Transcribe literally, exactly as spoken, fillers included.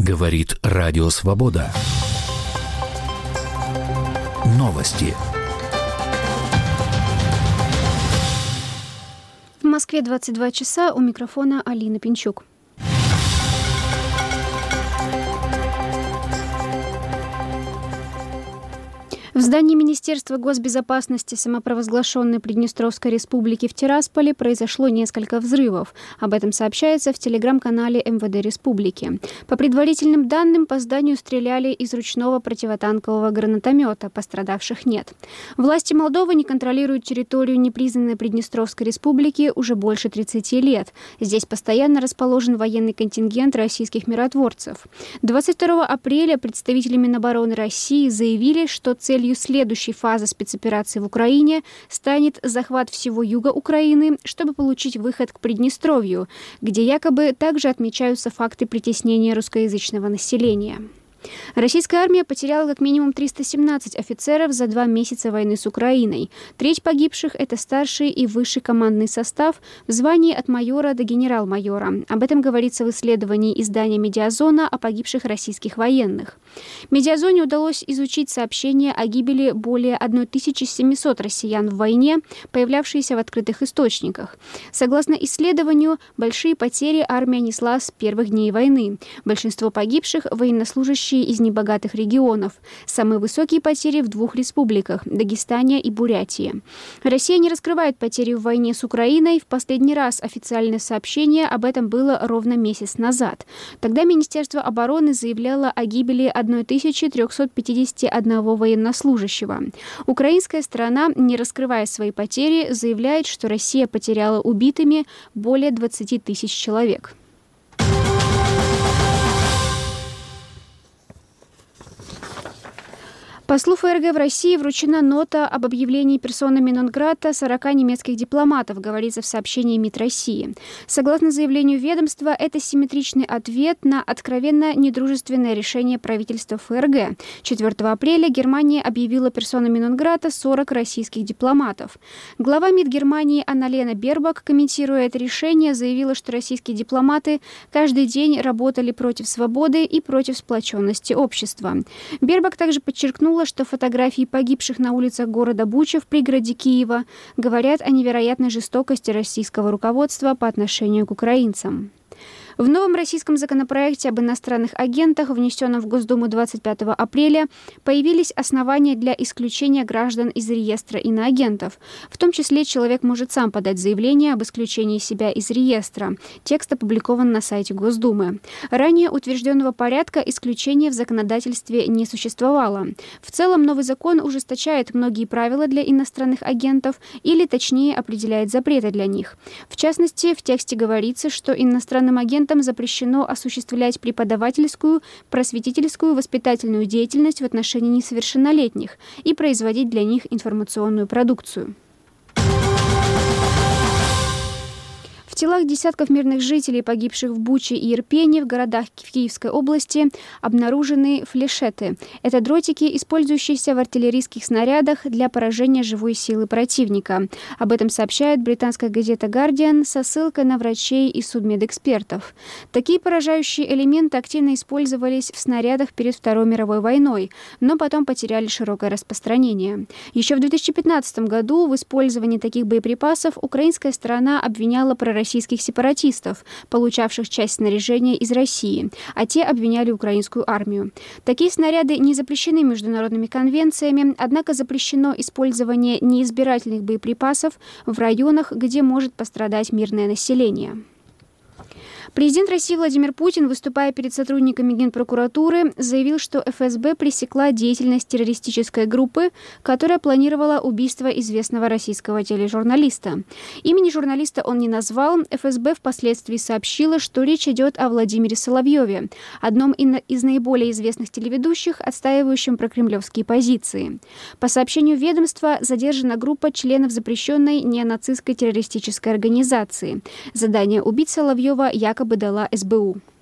Говорит Радио Свобода. Новости. В Москве двадцать два часа, у микрофона Алина Пинчук. В здании Министерства госбезопасности самопровозглашенной Приднестровской республики в Тирасполе произошло несколько взрывов. Об этом сообщается в телеграм-канале эм вэ дэ республики. По предварительным данным, по зданию стреляли из ручного противотанкового гранатомета. Пострадавших нет. Власти Молдовы не контролируют территорию непризнанной Приднестровской республики уже больше тридцати лет. Здесь постоянно расположен военный контингент российских миротворцев. двадцать второго апреля представители Минобороны России заявили, что целью следующей фазы спецоперации в Украине станет захват всего юга Украины, чтобы получить выход к Приднестровью, где якобы также отмечаются факты притеснения русскоязычного населения. Российская армия потеряла как минимум триста семнадцать офицеров за два месяца войны с Украиной. Треть погибших – это старший и высший командный состав в звании от майора до генерал-майора. Об этом говорится в исследовании издания «Медиазона» о погибших российских военных. «Медиазоне» удалось изучить сообщения о гибели более тысячи семисот россиян в войне, появлявшиеся в открытых источниках. Согласно исследованию, большие потери армия несла с первых дней войны. Большинство погибших – военнослужащие из небогатых регионов. Самые высокие потери в двух республиках – Дагестане и Бурятии. Россия не раскрывает потери в войне с Украиной. В последний раз официальное сообщение об этом было ровно месяц назад. Тогда Министерство обороны заявляло о гибели тысячи трёхсот пятидесяти одного военнослужащего. Украинская сторона, не раскрывая свои потери, заявляет, что Россия потеряла убитыми более двадцати тысяч человек. Послу эф эр гэ в России вручена нота об объявлении персонами нон-грата сорока немецких дипломатов, говорится в сообщении МИД России. Согласно заявлению ведомства, это симметричный ответ на откровенно недружественное решение правительства эф эр гэ. четвёртого апреля Германия объявила персонами нон-грата сорок российских дипломатов. Глава МИД Германии Анна-Лена Бербок, комментируя это решение, заявила, что российские дипломаты каждый день работали против свободы и против сплоченности общества. Бербок также подчеркнула, что фотографии погибших на улицах города Буча в пригороде Киева говорят о невероятной жестокости российского руководства по отношению к украинцам. В новом российском законопроекте об иностранных агентах, внесенном в Госдуму двадцать пятого апреля, появились основания для исключения граждан из реестра иноагентов. В том числе человек может сам подать заявление об исключении себя из реестра. Текст опубликован на сайте Госдумы. Ранее утвержденного порядка исключения в законодательстве не существовало. В целом новый закон ужесточает многие правила для иностранных агентов или, точнее, определяет запреты для них. В частности, в тексте говорится, что иностранным агентам запрещено осуществлять преподавательскую, просветительскую, воспитательную деятельность в отношении несовершеннолетних и производить для них информационную продукцию. В телах десятков мирных жителей, погибших в Буче и Ирпене в городах в Киевской области, обнаружены флешеты. Это дротики, использующиеся в артиллерийских снарядах для поражения живой силы противника. Об этом сообщает британская газета «Гардиан» со ссылкой на врачей и судмедэкспертов. Такие поражающие элементы активно использовались в снарядах перед Второй мировой войной, но потом потеряли широкое распространение. Еще в две тысячи пятнадцатом году в использовании таких боеприпасов украинская сторона обвиняла пророссийских российских сепаратистов, получавших часть снаряжения из России, а те обвиняли украинскую армию. Такие снаряды не запрещены международными конвенциями, однако запрещено использование неизбирательных боеприпасов в районах, где может пострадать мирное население. Президент России Владимир Путин, выступая перед сотрудниками Генпрокуратуры, заявил, что эф эс бэ пресекла деятельность террористической группы, которая планировала убийство известного российского тележурналиста. Имени журналиста он не назвал. эф эс бэ впоследствии сообщила, что речь идет о Владимире Соловьеве, одном из наиболее известных телеведущих, отстаивающим прокремлевские позиции. По сообщению ведомства, задержана группа членов запрещенной неонацистской террористической организации. Задание убить Соловьева якобы бы дала эс бэ у.